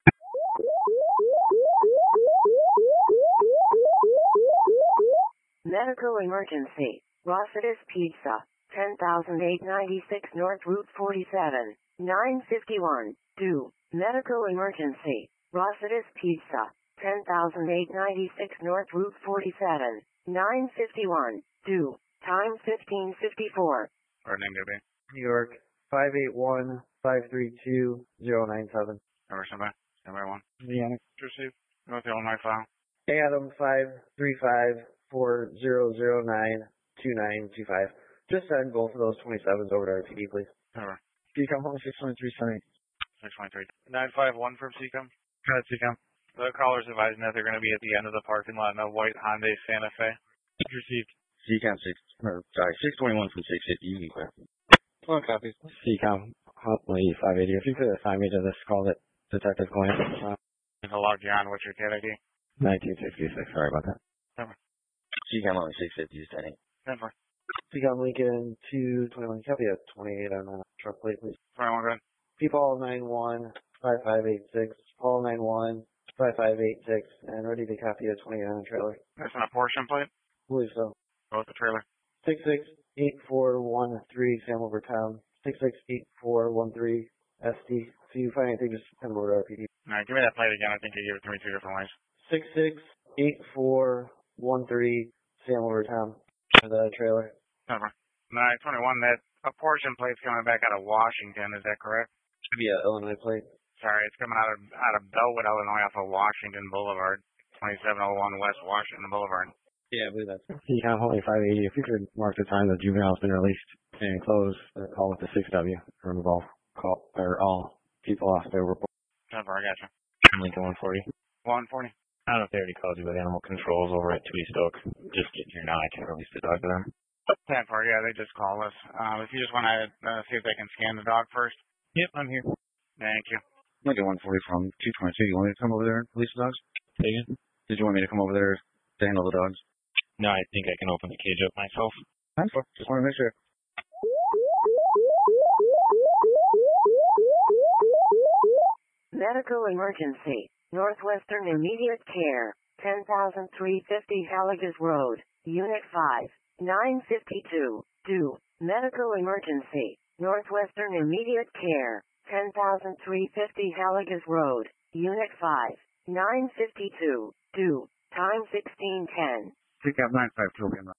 Speaker 6: Medical emergency. Rossitus Pizza. ten thousand eight hundred ninety-six North Route forty-seven. nine fifty-one. Due. Medical emergency. Rossitus Pizza. ten thousand eight hundred ninety-six North Route forty-seven. nine fifty-one. Due. Time fifteen fifty-four.
Speaker 5: Or name to be.
Speaker 2: New York, five eight one, five three two, zero nine seven.
Speaker 5: Number somebody. Number one.
Speaker 11: Indiana.
Speaker 5: Receive. North Illinois file.
Speaker 2: Adam, five three five, four zero zero nine, two nine two five. Just send both of those twenty-sevens over to R P D, please.
Speaker 5: Number.
Speaker 11: Seacom Holly six twenty-three seventy.
Speaker 5: six twenty-three. nine five one from Seacom.
Speaker 11: Go ahead, Seacom.
Speaker 5: The caller's advising that they're going to be at the end of the parking lot in a white Hyundai Santa Fe.
Speaker 11: Received.
Speaker 10: Seacom six, or sorry, six twenty-one from six fifty. You can clear.
Speaker 4: One copy.
Speaker 2: Seacom, Huntley five eighty. If you could assign me to this call that Detective Glenn.
Speaker 5: I'll log you on. What's your cat I D?
Speaker 2: nineteen sixty-six. Sorry about that.
Speaker 5: Number.
Speaker 10: Seacom only six fifty is ten eight.
Speaker 5: Number.
Speaker 2: Seacom Lincoln two twenty-one. Copy at twenty-eight on the truck plate, please.
Speaker 5: twenty-one, good.
Speaker 2: People nine one, five five eight six. Paul nine one, five five eight six. And ready to copy at twenty-eight on the trailer.
Speaker 5: That's an apportion plate?
Speaker 2: I believe so.
Speaker 5: What's the trailer?
Speaker 2: six six eight four one three, Sam over town. six six eight four one three, S T. If you find anything, just send over to R P D.
Speaker 5: Alright, give me that plate again. I think you gave it to me two different ways.
Speaker 2: six six eight four one three, Sam over town. For the trailer.
Speaker 5: Number. nine twenty-one, that apportion plate's coming back out of Washington, is that correct?
Speaker 2: Should be an Illinois plate.
Speaker 5: Sorry, it's coming out of out of Bellwood, Illinois, off of Washington Boulevard. twenty-seven oh one West Washington Boulevard.
Speaker 2: Yeah, I believe that's Seacom Holly five eighty. If you could mark the time the juvenile's been released and close the call with the six W. Remove all call or all people off their report.
Speaker 5: Number, I got you.
Speaker 2: Lincoln one forty.
Speaker 5: one forty.
Speaker 10: I don't know if they already called you, but animal controls over at Tweedy Stokes. Just get here now. I can release the dog to them.
Speaker 5: ten four, yeah, they just called us. Um, if you just want to uh, see if they can scan the dog first.
Speaker 11: Yep, I'm here.
Speaker 5: Thank you.
Speaker 10: Lincoln one forty from two twenty-two. You want me to come over there and release the dogs?
Speaker 11: Say again?
Speaker 10: Did you want me to come over there to handle the dogs?
Speaker 11: No, I think I can open the cage up myself.
Speaker 10: That's fine. Just want to make sure.
Speaker 6: Medical emergency. Northwestern Immediate Care. ten thousand three hundred fifty Halligas Road. Unit five. nine fifty-two. Due. Medical emergency. Northwestern Immediate Care. ten thousand three hundred fifty Halligas Road. Unit five. nine fifty-two. Due. Time sixteen ten.
Speaker 11: Seacom nine five two will be in route.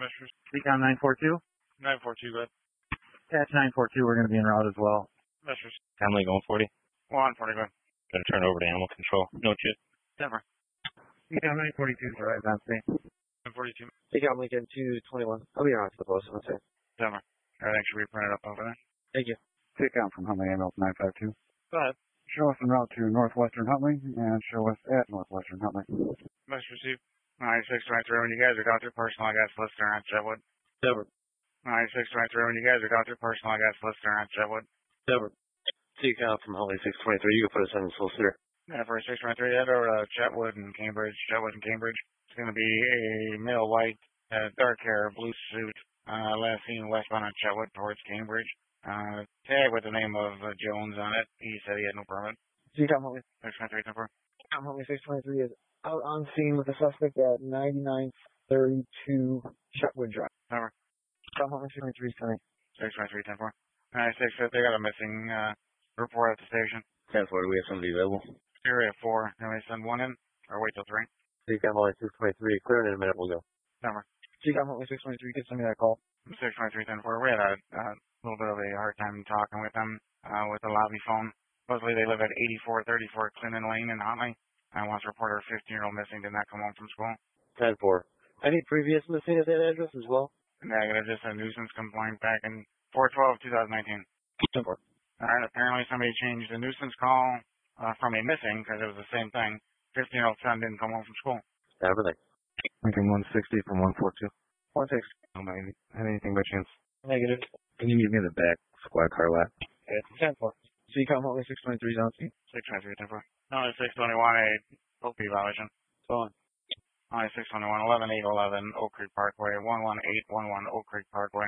Speaker 11: Seacom nine four two?
Speaker 5: nine four two, good.
Speaker 11: That's nine four two. We're going to be en route as well.
Speaker 5: Messers.
Speaker 11: Family going forty.
Speaker 5: one forty, good.
Speaker 11: Going to turn over to animal control. No chip.
Speaker 5: Denver.
Speaker 11: Seacom nine forty-two is right on scene.
Speaker 5: nine forty-two.
Speaker 2: Seacom Lincoln two twenty-one. I'll be around to the post. That's it.
Speaker 5: Denver. Everything should be printed up over there.
Speaker 2: Thank you.
Speaker 11: Seacom from Huntley ambulance nine five two.
Speaker 5: Go ahead.
Speaker 11: Show us en route to Northwestern Huntley and show us at Northwestern Huntley.
Speaker 5: Message received. ninety-six twenty-three, when you guys are going through personal, I got solicitor on Chetwood.
Speaker 2: Denver.
Speaker 5: ninety-six twenty-three, when you guys are going through personal, I got solicitor on Chetwood.
Speaker 2: Denver. Seacom from Holly six twenty-three. You can put us on the solicitor.
Speaker 5: Yeah, for six twenty-three, head over to Chetwood and Cambridge. Chetwood and Cambridge. It's going to be a male white, uh, dark hair, blue suit, uh, last seen westbound on Chetwood towards Cambridge. Uh, tag with the name of uh, Jones on it. He said he had no permit.
Speaker 2: Seacom Holly.
Speaker 5: six twenty-three, number.
Speaker 2: Seacom Holly six twenty-three is out on scene with the suspect at ninety-nine thirty-two Chetwood Drive.
Speaker 5: Number.
Speaker 2: Seacom Holly six twenty-three, sorry.
Speaker 5: six twenty-three, ten four. ninety-six, they got a missing uh, report at the station.
Speaker 10: ten four, do we have somebody available?
Speaker 5: Area four. Can we send one in? Or wait till three?
Speaker 2: Seacom Holly six twenty-three. Clearing in a minute, we'll go.
Speaker 5: Number.
Speaker 2: Seacom Holly six twenty-three, can send me that call.
Speaker 5: six twenty-three, ten four. We had a uh, little bit of a hard time talking with them uh, with the lobby phone. Supposedly they live at eighty-four thirty-four Clinton Lane in Huntley. I once reported a fifteen-year-old missing, did not come home from school.
Speaker 2: ten four. Any previous missing at that address as well?
Speaker 5: Negative, just a nuisance complaint back in four twelve twenty nineteen.
Speaker 2: ten four.
Speaker 5: Alright, apparently somebody changed the nuisance call uh, from a missing, because it was the same thing. fifteen-year-old son didn't come home from school.
Speaker 2: Everything.
Speaker 11: Lincoln one sixty from one four two.
Speaker 2: one sixty.
Speaker 11: Oh, my, anything by chance?
Speaker 2: Negative.
Speaker 11: Can you meet me in the back squad car lot?
Speaker 2: Okay, ten four. Seacom Holly six twenty-three, on scene.
Speaker 5: six twenty-three, ten four. No, six twenty-one, a O P violation.
Speaker 2: Go on.
Speaker 5: six twenty-one, eleven eight eleven Oak Creek Parkway, one one eight one one Oak Creek Parkway.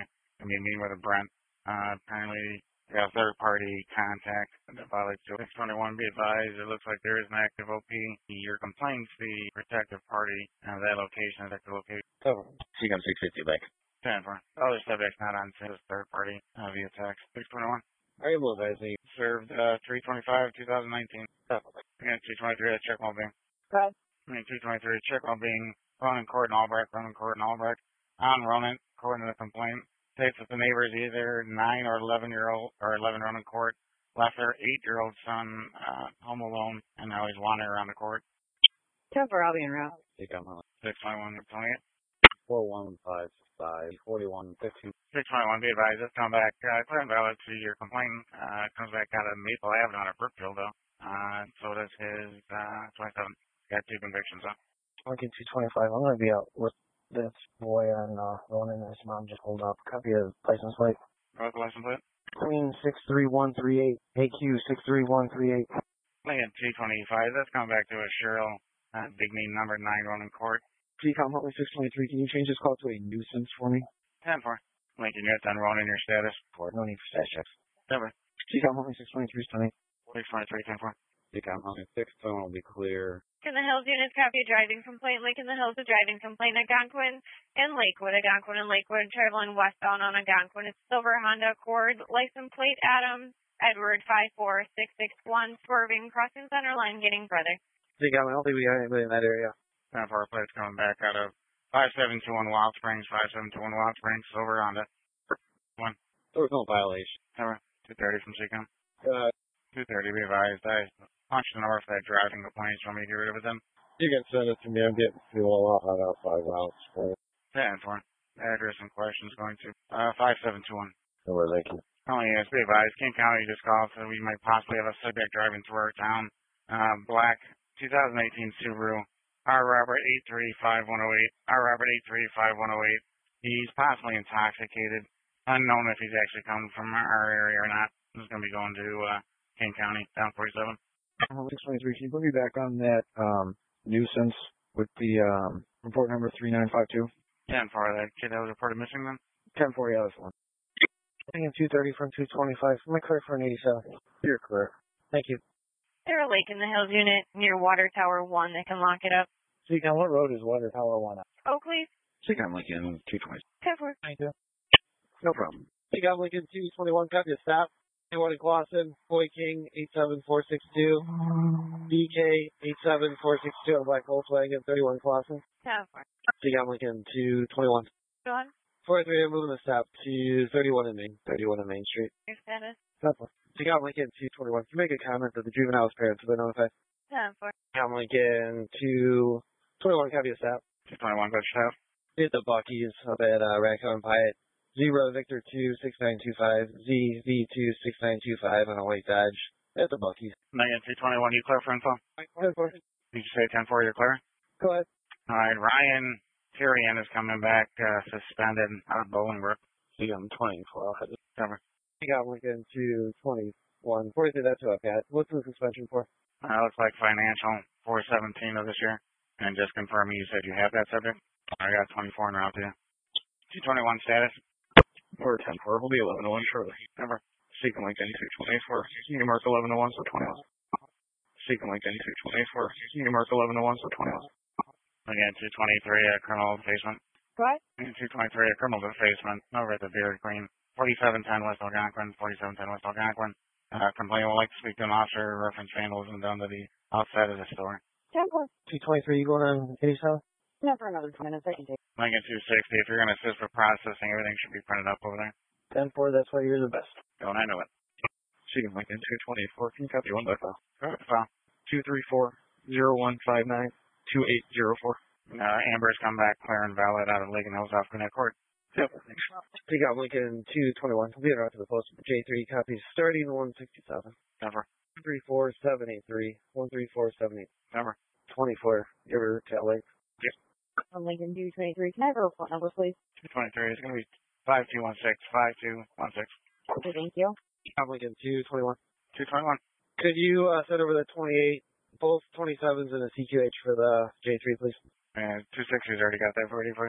Speaker 5: going to be meeting with a Brent. Uh, apparently, we got third party contact that violates six twenty-one. Be advised, it looks like there is an active O P. Your complaints the protective party at that location, protective location.
Speaker 10: Cover. C COM six fifty back.
Speaker 5: ten four. Other subjects not on scene. Third party uh, via text. six twenty-one.
Speaker 4: Are you able to advise me?
Speaker 5: Served uh, three twenty-five, twenty nineteen.
Speaker 4: Oh.
Speaker 5: Again, two twenty-three, check while being.
Speaker 12: Okay.
Speaker 5: I mean, two twenty-three, check while being Ronan Court and Albrecht, Ronan Court and Albrecht. On Ronan, according to the complaint, states that the neighbor is either nine or eleven year old, or eleven Ronan Court, left their eight year old son uh, home alone, and now he's wandering around the court.
Speaker 12: ten four, I'll be en route.
Speaker 5: six twenty-one, twenty-eight.
Speaker 4: four one five five, forty-one fifteen.
Speaker 5: six twenty-one, be advised, this come back, uh, clear and valid to your complaint. Uh, comes back out of Maple Avenue out of Brookfield, though. Uh, so does his, uh, twenty-seven. Got two convictions, though.
Speaker 11: Monkey two twenty-five, I'm going to be out with this boy on, uh, Ronan and his mom just hold up. Copy of license plate.
Speaker 5: What's the license plate?
Speaker 11: Queen six three one three eight, A Q six three one three eight.
Speaker 5: Lincoln two twenty-five, that's come back to a Cheryl, uh, big name number nine Ronan Court.
Speaker 11: C COM Huntley six twenty-three, can you change this call to a nuisance for me?
Speaker 5: ten four. Lincoln, you're done Ronan, your status.
Speaker 11: For no need for status checks.
Speaker 5: Never.
Speaker 11: C COM Huntley six twenty-three, stunning.
Speaker 5: six twenty-three, ten four.
Speaker 4: C COM Huntley six, phone will be clear.
Speaker 7: In the Hills units, copy a driving complaint. Lake in the Hills, a driving complaint. Algonquin and Lakewood. Algonquin and Lakewood, traveling westbound on Algonquin. It's silver Honda Accord. License plate Adam Edward five four six six one. Swerving, crossing center line, getting brother.
Speaker 11: C COM, I don't think we got anybody in that area.
Speaker 5: ten four, plates coming back out of five seven two one Wild Springs, five seven two one Wild Springs, silver Honda. One.
Speaker 4: There was no violation.
Speaker 5: Never. two thirty from C COM.
Speaker 4: Uh,
Speaker 5: two thirty, be advised. I punched the north that driving complaints. Want me to get rid of it then?
Speaker 4: you can send it to me. I'm getting fuel off. I got five miles.
Speaker 5: ten four. Address and questions going to uh, five seven two one.
Speaker 4: So where they can.
Speaker 5: Oh, yes, be advised. King County just called, so we might possibly have a subject driving through our town. Uh, black, two thousand eighteen Subaru. R. Robert eight three five one oh eight. R. Robert eight three five one oh eight. He's possibly intoxicated. Unknown if he's actually coming from our area or not. He's going to be going to uh, King County, down forty-seven.
Speaker 11: six twenty-three, can you put me back on that um, nuisance with the um, report number three nine five two?
Speaker 5: ten four, that kid that was reported missing then?
Speaker 11: ten four, yeah, that's one. Getting two thirty from two twenty-five. Am I clear for an eighty-seven? You're clear. Thank you.
Speaker 7: There a Lake in the Hills unit near Water Tower one that can lock it up.
Speaker 11: C COM, what road is Water Tower one at?
Speaker 7: Oakley.
Speaker 10: C COM Lincoln two twenty.
Speaker 7: ten four.
Speaker 11: Thank you. No problem. C COM Lincoln two twenty-one, copy of stop. Anyone in Clausen, Boy King eight seven four six two, B K eight seven four six two, on Black Volkswagen thirty-one Clausen.
Speaker 7: ten four.
Speaker 11: C COM Lincoln two twenty-one.
Speaker 7: Go on.
Speaker 11: forty-three, I'm moving the stop to thirty-one in Main, thirty-one in Main Street.
Speaker 7: Your status.
Speaker 11: ten four. C COM Lincoln two twenty-one, can you make a comment that the juvenile's parents have been notified?
Speaker 7: ten four.
Speaker 11: C COM Lincoln two twenty-one, copy of stop.
Speaker 5: two twenty-one, go south.
Speaker 11: Hit the Bucky's up at uh, Raccoon Pyatt. Zero Victor two six nine two five Z V two six nine two five on a white Dodge at the Bucky's.
Speaker 5: Megan two twenty-one, you clear for info?
Speaker 11: ten four.
Speaker 5: Did you say ten four, you're clear?
Speaker 11: Go ahead.
Speaker 5: All right, Ryan Tyrion is coming back uh, suspended out of Bolingbrook.
Speaker 11: C COM twenty-four, I'll have it.
Speaker 5: Cover.
Speaker 11: C COM Lincoln two twenty-one. forty-three, that's what I've got. What's the suspension for?
Speaker 5: Uh, looks like financial four seventeen of this year. And just confirming you said you have that subject. I got twenty-four in route to you. two twenty-one status.
Speaker 11: Or ten four, will be eleven to one shortly.
Speaker 5: Number.
Speaker 11: C COM Lincoln two twenty-four. Can you mark eleven to one, so twenty-one. C COM Lincoln two twenty-four. Can you mark eleven to one, so twenty-one.
Speaker 5: Again, two twenty-three, uh, criminal defacement.
Speaker 7: What?
Speaker 5: two twenty-three, a criminal defacement over at the Beard Queen. forty-seven ten West Algonquin, forty-seven ten West Algonquin. Uh, complainant would like to speak to an officer reference vandalism done to the outside of the store.
Speaker 8: ten four.
Speaker 11: two twenty-three, you going on eighty-seven?
Speaker 8: Yeah, for another two minutes, I can take it.
Speaker 5: Lincoln two sixty, if you're going to assist with processing, everything should be printed up over there.
Speaker 11: ten four, that's why you're the best.
Speaker 5: Don't I know it.
Speaker 11: C COM Lincoln two twenty-four, can you copy one by file?
Speaker 5: Alright, file.
Speaker 11: two three four zero one five nine two eight zero four.
Speaker 5: Uh, Amber's come back clear and valid out of Lincoln Hills off Gwinnett Court.
Speaker 11: Yep. C COM Lincoln two twenty-one, we'll be right to the post. J three copies starting one sixty-seven.
Speaker 5: Cover.
Speaker 11: one three four seven eight three, one three four seven eight.
Speaker 5: Cover.
Speaker 11: twenty-four, your tail length.
Speaker 5: Yes.
Speaker 8: On Lincoln two twenty-three, can I have a phone number, please?
Speaker 5: two twenty-three, it's going to be five two one six, five two one six.
Speaker 8: Okay, thank you.
Speaker 11: C COM Lincoln two twenty-one.
Speaker 5: two twenty-one.
Speaker 11: Could you uh, send over the twenty-eight, both twenty-sevens and a C Q H for the J three, please?
Speaker 5: And two sixty's already got that ready for you.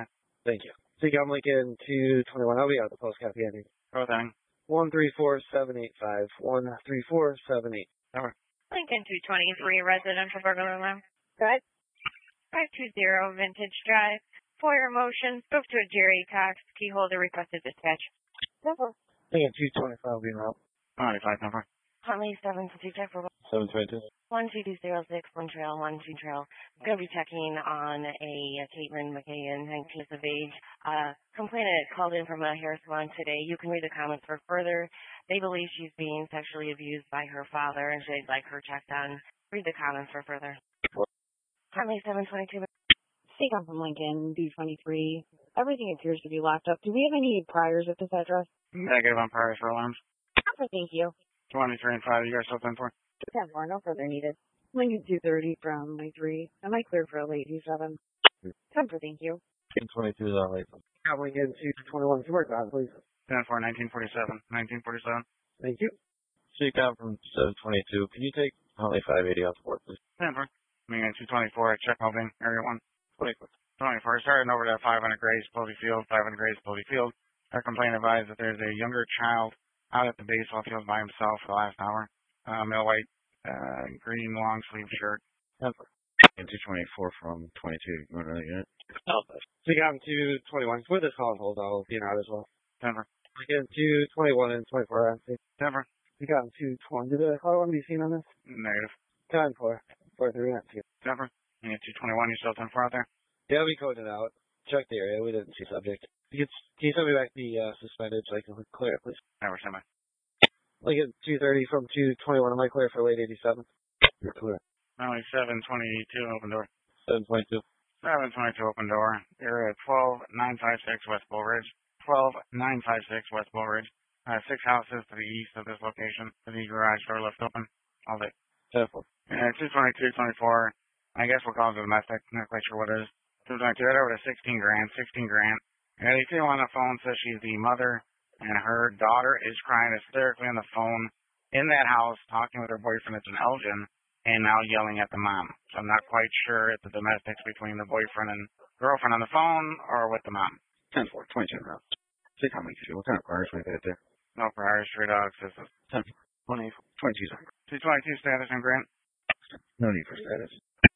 Speaker 11: Thank you. Seacom Lincoln two twenty-one, I'll be out the post copy ending.
Speaker 5: Go thing.
Speaker 11: one three four seven eight five. one three four seven eight.
Speaker 5: Over.
Speaker 7: Lincoln two twenty-three, residential burglar alarm.
Speaker 8: Go ahead.
Speaker 7: five two zero, Vintage Drive. For your motion, spoke to a Jerry Cox, key holder, requested dispatch.
Speaker 8: Temper.
Speaker 11: Lincoln two twenty-five, I'll be in route.
Speaker 5: ninety-five, ten four.
Speaker 9: Huntley seven fifty check for
Speaker 11: seven twenty-two.
Speaker 9: one two two zero six, one trail, one two trail. I'm going to be checking on a, a Caitlin McKagan, nineteen years of age. Uh, complainant called in from a hair salon today. You can read the comments for further. They believe she's being sexually abused by her father and they'd like her checked on. Read the comments for further. Huntley seven twenty-two.
Speaker 8: Seacom from Lincoln two twenty-three. Everything appears to be locked up. Do we have any priors at this address?
Speaker 5: Negative on priors for alarms.
Speaker 8: Okay, thank you.
Speaker 5: twenty-three and five, you guys still ten four?
Speaker 8: ten four, no further needed. Lincoln two thirty from twenty-three. Am I cleared for a late seven? ten four, thank you.
Speaker 11: ten twenty-two is all late. Seacom Lincoln two twenty-one, work on, please.
Speaker 5: ten four, nineteen forty-seven. nineteen forty-seven.
Speaker 11: Thank you.
Speaker 10: Seacom from seven twenty-two, can you take Huntley five eighty off the board, please?
Speaker 5: ten four. Lincoln two twenty-four, check moving, area one. twenty-four. twenty-four, starting over to five hundred Grace, Pody Field, five hundred Grace, Pody Field. Our complaint advised that there's a younger child out at the baseball field by himself for the last hour. Uh, male white, uh, green long sleeve shirt.
Speaker 10: And two twenty-four from twenty-two, you want another unit?
Speaker 11: Oh, Seacom two twenty-one, with this call and hold, I'll be in out as well.
Speaker 5: Denver.
Speaker 11: Lincoln two twenty-one and twenty-four, I
Speaker 5: Denver.
Speaker 11: Seacom two twenty, did the call want to be seen on this?
Speaker 5: Negative.
Speaker 11: ten four, four three, not two.
Speaker 5: Denver. Lincoln two twenty-one, you still ten four out there?
Speaker 11: Yeah, we coded out. Check the area, we didn't see subject. You can, can you send me back the uh, suspended so I can clear it, please?
Speaker 5: Never send me.
Speaker 11: Lincoln two thirty from two twenty-one, am I clear for late eighty-seven? You're clear.
Speaker 5: Only seven twenty-two, open door.
Speaker 11: seven twenty-two.
Speaker 5: seven twenty-two, open door. You're at twelve nine five six West Bull Ridge. twelve nine five six West Bull Ridge. Uh, six houses to the east of this location. The garage door left open. All day.
Speaker 11: ten four.
Speaker 5: Uh, two twenty-two, twenty-four. I guess we'll call it domestic. Not quite sure what it is. two twenty-two, right over to sixteen grand. sixteen grand. And the female on the phone says she's the mother and her daughter is crying hysterically on the phone in that house talking with her boyfriend. It's in Elgin and now yelling at the mom. So I'm not quite sure if the domestics between the boyfriend and girlfriend on the phone or with the mom.
Speaker 10: ten four, twenty-two routes. Seacom Lincoln, what kind of cars we got there?
Speaker 5: No priors, three dogs, system.
Speaker 10: ten four. twenty, twenty-two, sorry.
Speaker 5: two twenty-two status and grant.
Speaker 10: No need for status.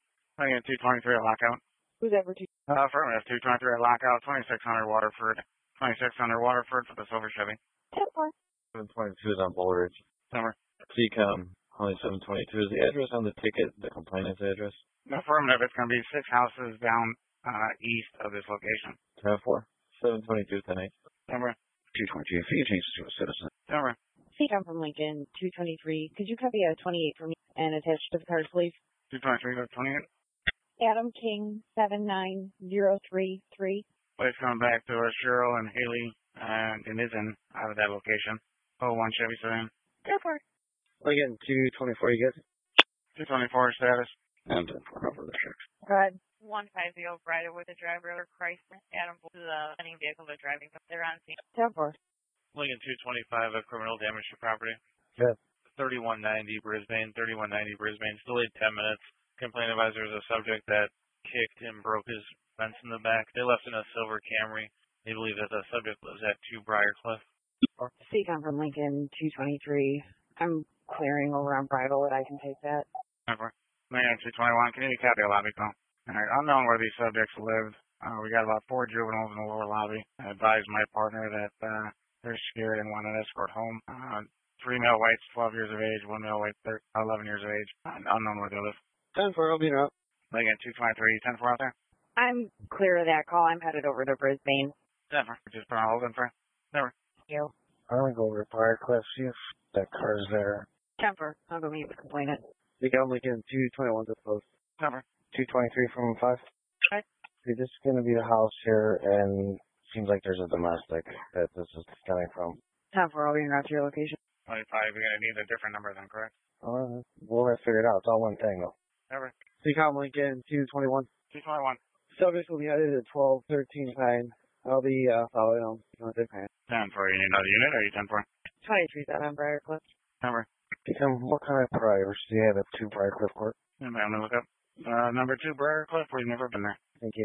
Speaker 5: I get two twenty-three at lockout.
Speaker 8: Who's ever two?
Speaker 5: Uh, affirmative, two twenty-three at lockout, twenty-six hundred Waterford. twenty-six hundred Waterford for the silver Chevy.
Speaker 8: ten four.
Speaker 10: seven twenty-two is on Bull Ridge.
Speaker 5: Summer.
Speaker 10: Seacom, only seven twenty-two is the address on the ticket, the complainant's address.
Speaker 5: Affirmative, it's going to be six houses down uh, east of this location.
Speaker 10: ten four. seven twenty-two, ten eight.
Speaker 5: Summer.
Speaker 10: two twenty-two, if you change it to a citizen.
Speaker 5: Summer.
Speaker 8: Seacom from Lincoln two twenty-three. Could you copy a twenty-eight for me and attach to the card, please?
Speaker 5: two twenty-three to twenty-eight.
Speaker 8: Adam King seven nine zero three three.
Speaker 5: Place coming back to uh, Cheryl and Haley uh, and Nizen out of that location. Oh, one Chevy sedan.
Speaker 8: ten four.
Speaker 11: Lincoln two twenty-four, you guys?
Speaker 5: two twenty-four status.
Speaker 10: And ten four, no further checks.
Speaker 8: Go ahead.
Speaker 7: one fifty Bridal with the driver of Chrysler. Adam to the running vehicle they're driving. They're on scene.
Speaker 8: ten four.
Speaker 13: Lincoln two twenty-five, a criminal damage to property.
Speaker 11: Good.
Speaker 13: thirty-one ninety Brisbane, thirty-one ninety Brisbane, still delayed ten minutes. Complaint advisor is a subject that kicked and broke his fence in the back. They left in a silver Camry. They believe that the subject was at two Briarcliff.
Speaker 8: Seacom from Lincoln two twenty-three. I'm clearing over on Bridal, I can take that.
Speaker 5: Summer. Lincoln two twenty-one, can you copy a lobby call? All right, unknown where these subjects lived. Uh, we got about four juveniles in the lower lobby. I advised my partner that uh, they're scared and want an escort home. Uh, three male whites, twelve years of age, one male white, eleven years of age. Uh, unknown where they live.
Speaker 11: ten four, I'll be out.
Speaker 5: Lincoln two twenty-three, ten four out there?
Speaker 8: I'm clear of that call. I'm headed over to Brisbane.
Speaker 5: ten four. Just put on hold in for. Never.
Speaker 8: Thank you.
Speaker 11: I'm going to go over to Briarcliff, see if that car's there.
Speaker 8: ten four. I'll go meet with the complainant.
Speaker 11: Seacom Lincoln two twenty-one to the post.
Speaker 5: Never.
Speaker 11: two twenty-three from five.
Speaker 8: Right.
Speaker 11: See, this is going to be the house here, and seems like there's a domestic that this is coming from.
Speaker 8: ten four. I'll be in route to your location.
Speaker 5: twenty-five, you're going to need a different number then, correct?
Speaker 11: Oh, we'll have to figure it out. It's all one thing, though.
Speaker 5: Never.
Speaker 11: Seacom Lincoln two twenty-one.
Speaker 5: two twenty-one.
Speaker 11: Subject will be headed at twelve thirteen Pine. I'll be uh, following on.
Speaker 5: ten four, you need another unit, or are you ten four?
Speaker 8: twenty-three seven Briarcliff.
Speaker 5: Never.
Speaker 11: Seacom, what kind of priors do you have at two Briarcliff Court?
Speaker 5: I'm going to look up. Uh, number two, Briarcliff, we've never been there.
Speaker 11: Thank you.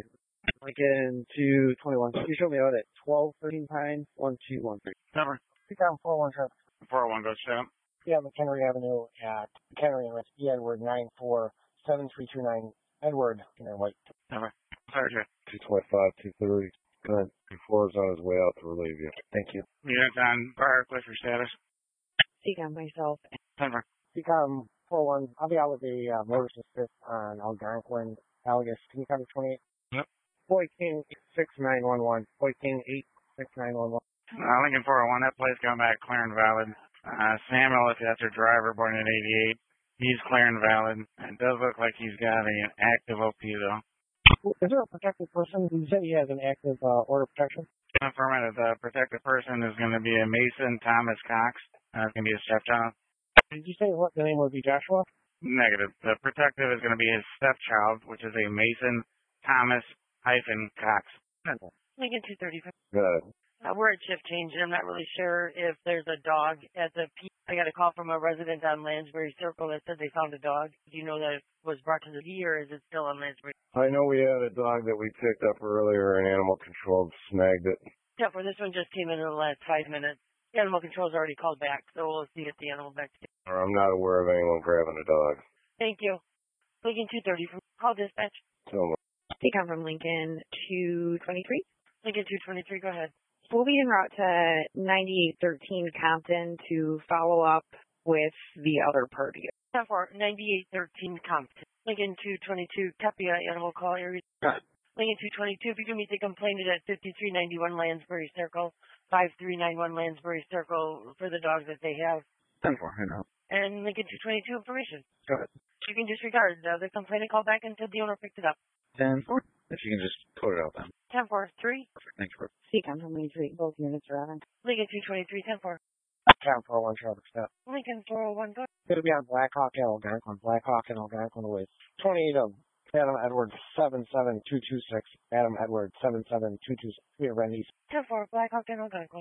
Speaker 11: Lincoln two twenty-one. You showed me out at twelve thirteen Pine, one two one three.
Speaker 4: Number.
Speaker 11: Pecan four one traffic.
Speaker 4: four oh one, go straight up.
Speaker 11: Yeah, McHenry Avenue at McHenry and E. Edward nine four seven three two nine. Edward, you know, white.
Speaker 4: Number. Fire check.
Speaker 14: two twenty-five, two thirty. Good. Before is on his way out to relieve you.
Speaker 11: Thank you.
Speaker 4: Units on Briar Cliff, your status.
Speaker 8: Pecan myself.
Speaker 4: Number.
Speaker 11: Pecan four one. I'll be out with a uh, motor assist on Algonquin, Algus. Can you cover twenty-eight?
Speaker 4: Yep.
Speaker 11: Boy King six nine one one. Boy King eight six nine one one.
Speaker 4: Uh, Lincoln four oh one, that plate's going back clear and valid. Uh, Samuel, if that's your driver, born in eighty-eight, he's clear and valid. It does look like he's got an active O P, though.
Speaker 11: Is there a protected person? You said he has an active uh, order of protection?
Speaker 4: Affirmative. The protected person is going to be a Mason Thomas Cox. Uh, it's going to be his stepchild.
Speaker 11: Did you say what the name would be, Joshua?
Speaker 4: Negative. The protective is going to be his stepchild, which is a Mason Thomas hyphen Cox.
Speaker 9: Lincoln two thirty-five.
Speaker 14: Good.
Speaker 9: Uh, we're at shift change, and I'm not really sure if there's a dog at the P. I got a call from a resident on Lansbury Circle that said they found a dog. Do you know that it was brought to the P, or is it still on Lansbury?
Speaker 14: I know we had a dog that we picked up earlier and animal control snagged it.
Speaker 9: Yeah, for this one just came in in the last five minutes. The animal control's already called back, so we'll see if the animal back.
Speaker 14: Or I'm not aware of anyone grabbing a dog.
Speaker 9: Thank you. Lincoln two thirty from call dispatch.
Speaker 14: Tell me.
Speaker 8: Pecan from Lincoln two twenty-three.
Speaker 9: Lincoln two twenty-three, go ahead.
Speaker 8: We'll be en route to ninety-eight thirteen Compton to follow up with the other party.
Speaker 9: ten four, ninety-eight thirteen Compton. Lincoln two twenty-two, copy uh, animal call area.
Speaker 4: Got it.
Speaker 9: Lincoln two twenty-two, if you can meet the complainant at fifty-three ninety-one Lansbury Circle, five three nine one Lansbury Circle for the dogs that they have.
Speaker 4: ten four, I know.
Speaker 9: And Lincoln two twenty-two information.
Speaker 4: Go ahead.
Speaker 9: You can disregard uh, the complainant called back until the owner picked it up.
Speaker 10: ten four. If you can just put it out then.
Speaker 9: ten four, three.
Speaker 10: Thank you.
Speaker 8: Pecan from Lincoln, both units are on.
Speaker 9: Lincoln two twenty-three, ten four.
Speaker 11: Town four oh one traffic stop.
Speaker 9: Lincoln four oh one, go.
Speaker 11: Going to be on Blackhawk and Algonquin. Blackhawk and Algonquin with twenty-eight of Adam Edwards seven seven two two six. Adam Edwards seven seven two two six. We are Rennies.
Speaker 9: ten four, Blackhawk and Algonquin.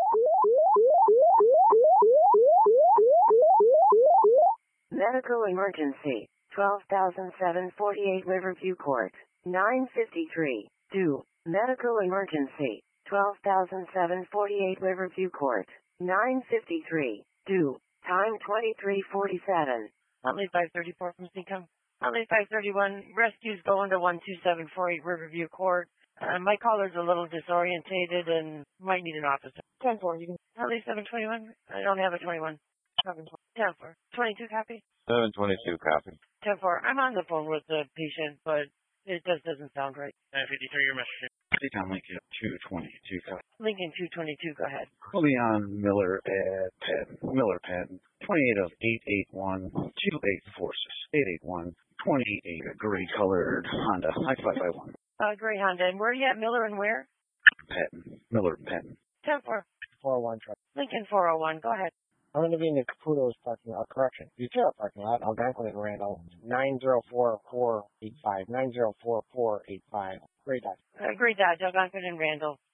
Speaker 6: Medical emergency. twelve thousand seven hundred forty-eight Riverview Court. nine fifty-three. Do. Medical emergency. twelve thousand seven hundred forty-eight Riverview Court. nine fifty-three. Do. Time twenty-three forty-seven.
Speaker 9: Huntley five thirty-four from Seacom. Huntley five thirty-one. Rescue's going to one two seven four eight Riverview Court. Uh, my caller's a little disorientated and might need an officer.
Speaker 8: ten four, you can.
Speaker 9: Huntley seven twenty-one. I don't have a twenty-one. ten four. twenty-two copy.
Speaker 14: seven twenty-two copy.
Speaker 9: ten four. I'm on the phone with the patient, but it just doesn't sound right.
Speaker 13: nine fifty-three, your message.
Speaker 10: Pecan Lincoln two twenty-two.
Speaker 9: Lincoln two twenty-two, go ahead.
Speaker 10: We'll be on Miller at Patton. Miller Patton. twenty-eight of eight eight one two eight four six. eight eight one twenty-eight. A gray colored Honda. five five five one.
Speaker 9: Uh, Gray Honda. And where are you at? Miller and where?
Speaker 10: Patton. Miller Patton.
Speaker 9: ten four.
Speaker 11: four oh one traffic.
Speaker 9: Lincoln four oh one, go ahead.
Speaker 11: I'm going to be in the Caputo's parking lot. Correction. Utah parking lot. Algonquin and Randall. nine zero four four eight five. nine zero four four eight five. Great Dodge.
Speaker 9: Uh, Gray Dodge, Algonquin and Randall.